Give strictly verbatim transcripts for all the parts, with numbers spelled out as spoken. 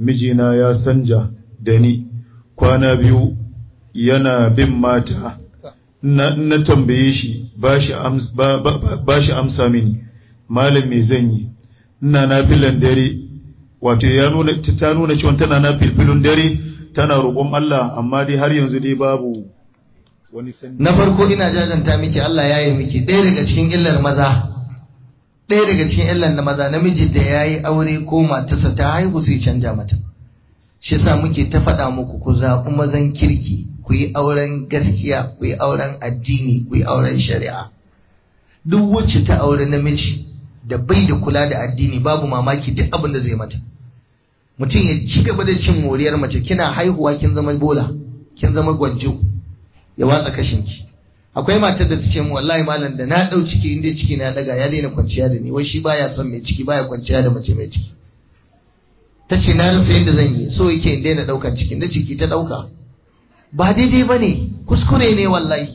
mijina ya sanja da ni kwana biyu yana bin mata na, na tambaye shi ba shi ams, ba, ba, ba shi amsa mini malam me zan yi ina na filan dare wato ya nuna ta nuna cewa tana na filfilun dare tana roƙon Allah amma dai har yanzu dai babu wani sani. Na farko ina jajanta miki Allah ya yi miki ɗaya daga cikin illar maza ɗaya daga cikin illar na maza namiji da ya yi aure ko matarsa ta haihu sai canja mata. Shi yasa muke ta faɗa muku ku zaɓi mazan kirki ku yi auren gaskiya ku yi auren addini ku yi auren shari'a. Duk wacce ta aure namiji da bai da kula da addini babu mamaki duk abin da zai mata. Mutum ya ci gaba da cin moriyar mace kina haihuwa kin zama bola kin zama gwanjo ya watsa kashinki. Akwai matar da ta ce mu wallahi malam da na dau ciki inda ciki na daga ya daina kwanciya da ni wai shi baya son mai ciki baya kwanciya da mace mai ciki. Ta ce na rasa yadda zan yi so yake in daina daukan cikin da ciki ta dauka. Ba daidai bane kuskure ne wallahi.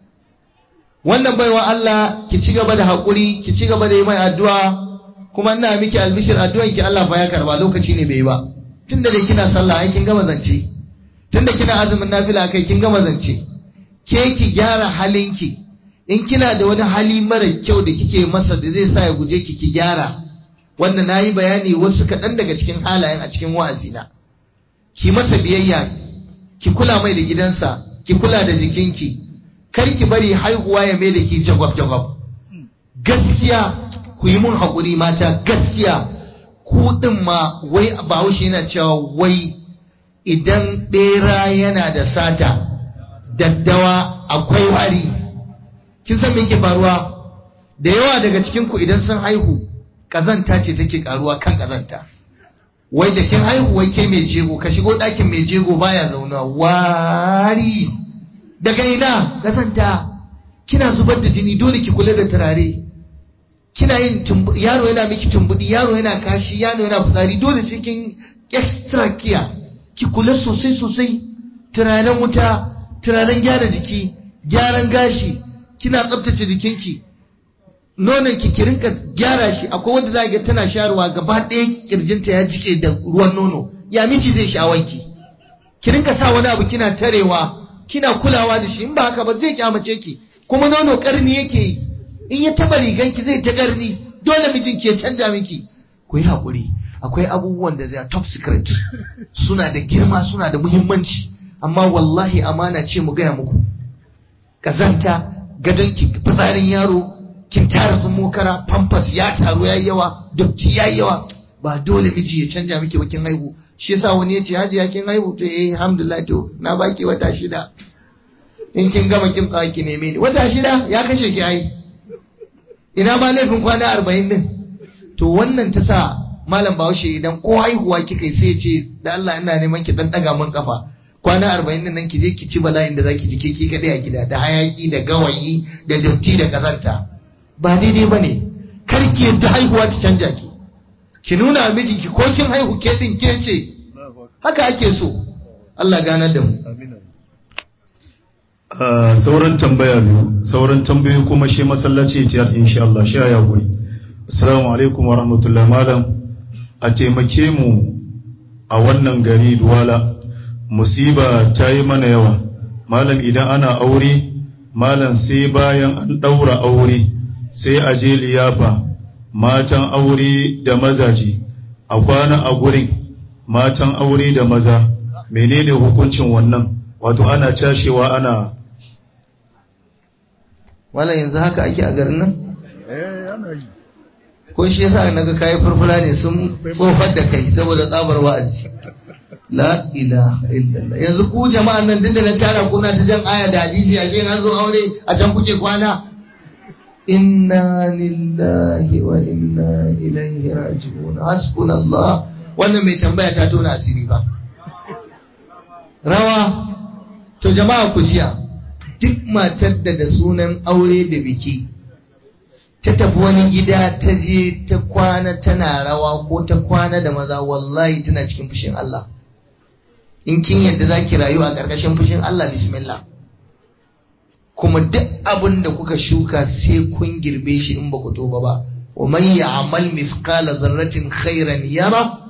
Wannan baiwa Allah ki ci gaba da hakuri ki ci gaba da yi mai addu'a kuma ina miki albishir addu'an ki Allah fa ya karba lokaci ne bai ba. Tunda dai kina sallah ai kin gama zance. Tunda kina azumin nafila kai kin gama zance. Ke ki gyara halinki in kina da wani hali mara kyau da kike masa da zai sa ya guje ki ki gyara wanda nayi bayani wasu kaɗan daga cikin halayen a cikin wa'azina ki masa biyayya ki kula mai da gidansa ki kula da jikinki kar ki bari haihuwa ya mai da ki jagwab jagwab gaskiya ku yi mun haƙuri mata gaskiya ku din ma wai Bahaushe yana cewa wai idan ɗera yana da sata daddawa akwai wari kin san me yake faruwa da yawa daga cikin ku idan sun haihu kazanta ce take karuwa kan kazanta wai da kin haihu wai ke mai jego ka shigo ɗakin mai jego baya zauna wari daga ina kazanta kina zubar da jini dole ki kula da turare kina yin yaro yana miki tumbudi yaro yana kashi yaro yana fitsari dole sai kin extra care ki kula sosai sosai turaren wuta turaren gyara jiki gyaran gashi kina tsaftace jikinki nonon ki rinka gyara shi akwai wanda za ga tana sharuwa gaba ɗaya kirjinta ya jike da ruwan nono ya miji zai sha'awanki ki rinka sa wani abu kina tarewa kina kulawa da shi in ba haka ba zai kyamace ki kuma nono karni yake yi in ya taba riganki zai ta karni dole mijinki ya canja miki ku yi haƙuri akwai abubuwan da zai top secret suna da girma suna da muhimmanci amma wallahi amana ce mu gaya muku kazanta gadonki fitsarin yaro kin tara mokara pampers ya taru yayi yawa dukki yayi yawa ba dole miji ya canja miki bakin haihu shi yasa wani yace hajiya kin haihu to eh alhamdulillah to na baki wata shida in kin gama kin tsaya ki neme ni wata shida ya kashe ki ai ina ma laifin kwana arba'in din to wannan ta sa malam Bahaushe idan ko haihuwa kika sai ya ce da Allah ina neman ki dan daga mun kafa kwana arba'in din nan ki je ki ci bala'in da zaki ji keke kadai a gida da hayaki da gawayi da datti da kazanta ba daidai bane kar ki yadda haihuwa ta canja ki ki nuna mijinki ko kin haihu ke din ke ce haka ake so Allah ganar da mu Uh, sauran tambaya biyu sauran tambayoyi kuma shi masallaci tiyar insha Allah shi ya guri assalamu alaikum wa rahmatullahi malam a taimake mu a wannan gari Duwala musiba ta yi mana yawa malam idan ana aure malam sai bayan an daura aure sai a je liyafa matan aure da mazaje a kwana a gurin matan aure da maza menene hukuncin wannan wato ana cashewa ana wala yanzu haka ake a garin nan eh ana yi ko shi yasa naga kai furfura ne sun tsofar da kai saboda tsabar wa'azi la ilaha illallah yanzu ku jama'an nan dinda na tara kuna ta jan aya da hadisi a cikin an zo aure a can kuke kwana inna lillahi wa inna ilaihi raji'un hasbunallah wannan mai tambaya ta tona asiri ba rawa to jama'a ku jiya duk matar da da sunan aure da biki ta tafi wani gida ta je ta kwana tana rawa ko ta kwana da maza wallahi tana cikin fushin Allah in kin yadda zaki rayu a ƙarƙashin fushin Allah bismillah kuma duk abin da kuka shuka sai kun girbe shi in ba ku toba ba wa man ya'mal misqala dharratin khairan yara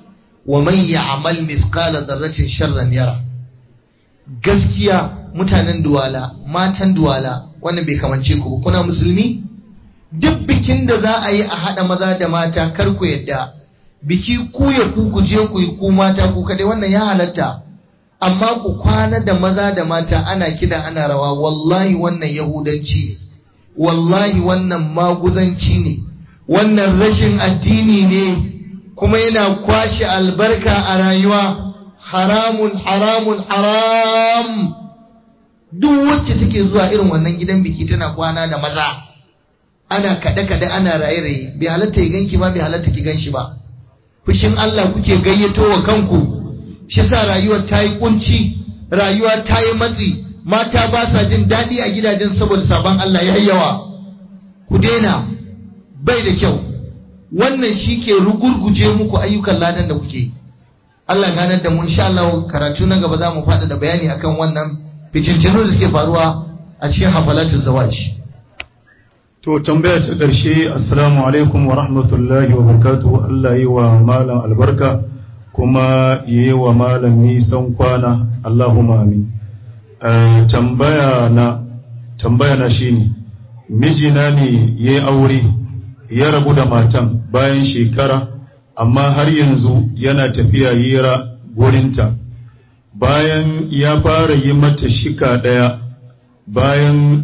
wa man ya'mal mithqala dharratin sharran yara. Gaskiya mutanen Duwala, matan Duwala, wannan bai kamance ku ba, kuna musulmi? Duk bikin da za a yi a haɗa maza da mata kar ku yadda, biki ku ya ku ku je ku yi ku mata ku kadai, wannan ya halatta, amma ku kwana da maza da mata ana kida ana rawa, wallahi wannan yahudanci ne, wallahi wannan maguzanci ne, wannan rashin addini ne, kuma yana kwashe albarka a rayuwa. Haramun haramun haram. Duk wacce take zuwa irin wannan gidan biki tana kwana da maza, ana kada-kada ana raye-raye, bai halatta ya ganki ba, bai halatta ki ganshi ba. Fushin Allah kuke gayyato wa kanku, shi sa rayuwar ta yi kunci, rayuwa ta yi matsi, mata ba sa jin daɗi a gidajen saboda sabon Allah ya yawa. Ku daina, bai da kyau. Wannan shi ke rugurguje muku ayyukan ladan da kuke yi. Allah ganar da mu, insha Allah karatu na gaba za mu faɗa da bayani akan wannan fitintinu da suke faruwa a cikin hafalatul zawaj. To tambaya ta ƙarshe, assalamu alaikum wa rahmatullahi wa barakatuhu. Allah yi wa malam albarka kuma yi wa malam nisan kwana, Allahumma amin. Uh, tambaya na tambaya na shine, mijina ne yayi aure ya rabu da matan bayan shekara, amma har yanzu yana tafiya hira gurinta. Bayan ya fara yi mata shika ɗaya, bayan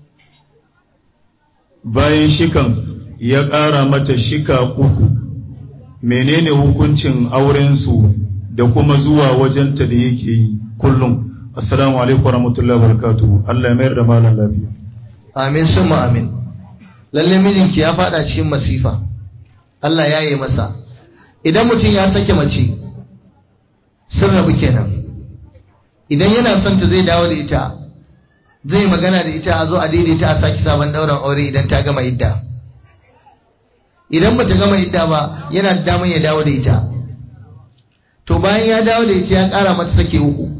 bayan shikan ya ƙara mata shika uku. Menene hukuncin aurensu da kuma zuwa wajenta da yake yi kullum? Assalamu alaikum wa rahmatullahi wa barakatuhu. Allah ya mayar da malam lafiya. Amin summa amin. Lalle mijinki ya fada cikin masifa, Allah ya yi masa. Idan mutum ya sake mace sun rabu kenan, idan yana son ta zai dawo da ita, zai magana da ita, a zo a daidaita a saki sabon ɗaurin aure idan ta gama idda. Idan bata gama idda ba, yana da damar ya dawo da ita. To bayan ya dawo da ita ya ƙara mata saki uku.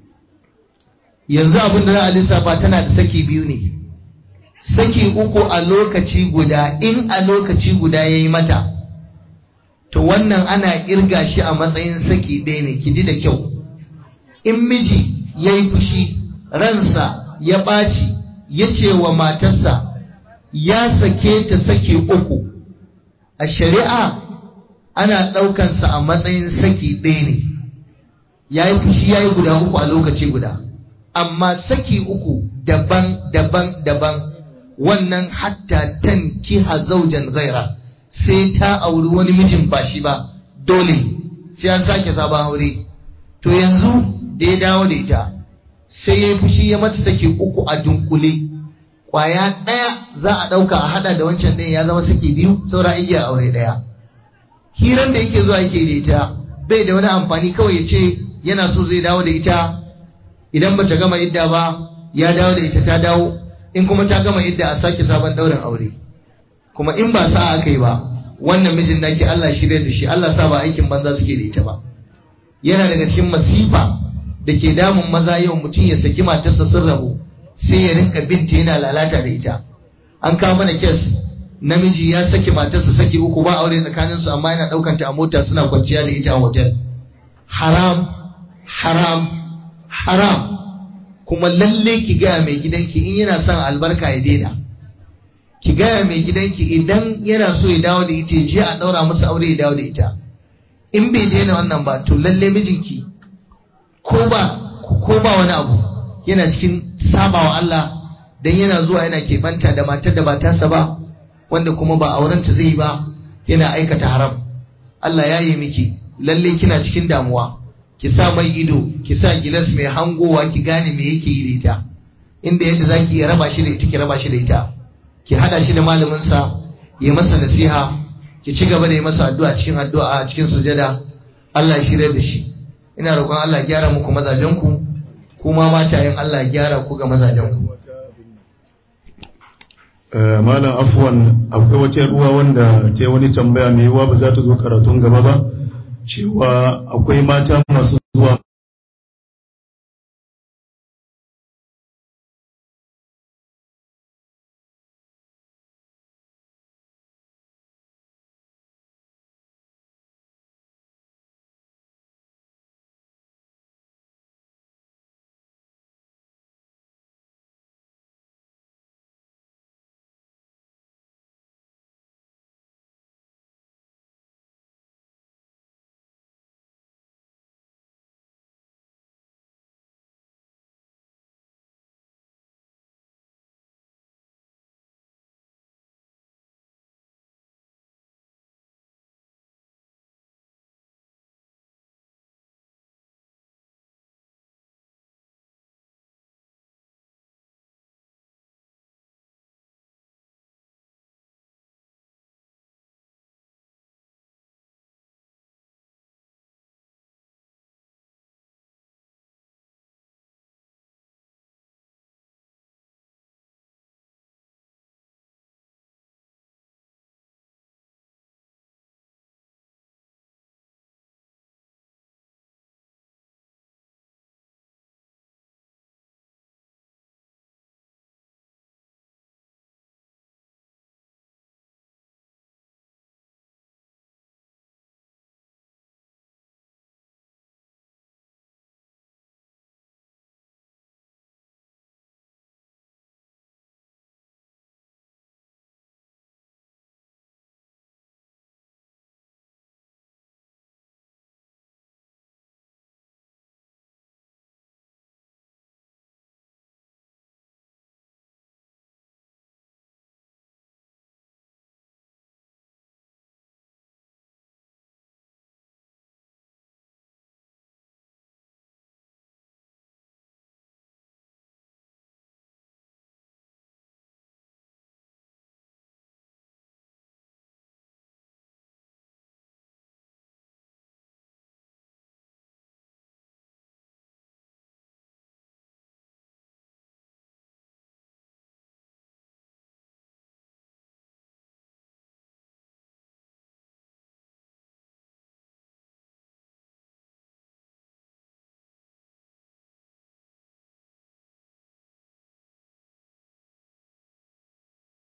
Yanzu abin da za a lissafa tana da saki biyu ne. Saki uku a lokaci guda, in a lokaci guda ya yi mata, to wannan ana kirga shi a matsayin saki ɗaya ne, ki ji da kyau. In miji ya yi fushi, ransa ya ɓaci, ya ce wa matarsa ya sake ta saki uku, a shari'a ana ɗaukansa a matsayin saki ɗaya ne. Ya yi fushi ya yi guda uku a lokaci guda, amma saki uku daban daban daban, wannan hatta tankiha zaujan ghaira, sai ta auri wani mijin ba shi ba, dole sai an sake sabon aure. To yanzu da ya dawo da ita, sai ya yi fushi ya mata saki uku a dunkule, kwaya ɗaya za a ɗauka a haɗa da wancan ɗaya, ya zama saki biyu, saura igiya aure ɗaya. Hiran da yake zuwa yake da ita bai da wani amfani, kawai ya ce yana so zai dawo da ita, idan bata gama idda ba ya dawo da ita ta dawo, in kuma ta gama idda a sake sabon ɗaurin aure. Kuma in ba sa aka yi ba, wannan mijin naki Allah shirya da shi, Allah sa ba aikin banza suke da ita ba. Yana daga cikin masifa da ke damun maza yau, mutum ya saki matarsa sun rabu, sai ya rinka binta yana lalata da ita. An kawo mana kes, namiji ya saki matarsa saki uku, ba aure tsakaninsu, amma yana ɗaukanta a mota suna kwanciya da ita a hotel. Haram, haram, haram. Kuma lalle ki gaya mai gidanki in yana son albarka ya daina. Ki gaya mai gidanki idan yana so ya dawo da ita, je a daura masa aure ya dawo da ita. In bai daina wannan ba, to lalle mijinki ko ba ko ba wani abu yana cikin sabawa Allah, dan yana zuwa yana keɓanta da matar da ba tasa ba, wanda kuma ba aurenta zai ba, yana aikata haram. Allah ya yi miki, lalle kina cikin damuwa. Ki sa mai ido, ki sa gilas mai hangowa, ki gane me yake yi da ita. Inda yadda zaki iya raba shi da ita, ki raba shi da ita. Ki hada shi da malamin sa, ya masa nasiha, ki ci gaba da yi masa addu'a cikin addu'a cikin sujada. Allah ya shirye da shi. Ina roƙon Allah ya gyara muku mazajen ku, kuma matayen Allah ya gyara ku ga mazajen ku. Uh, malam afwan, akwai wata ruwa wanda ta yi wani tambaya mai yiwuwa ba za ta zo karatun gaba ba, cewa akwai mata masu zuwa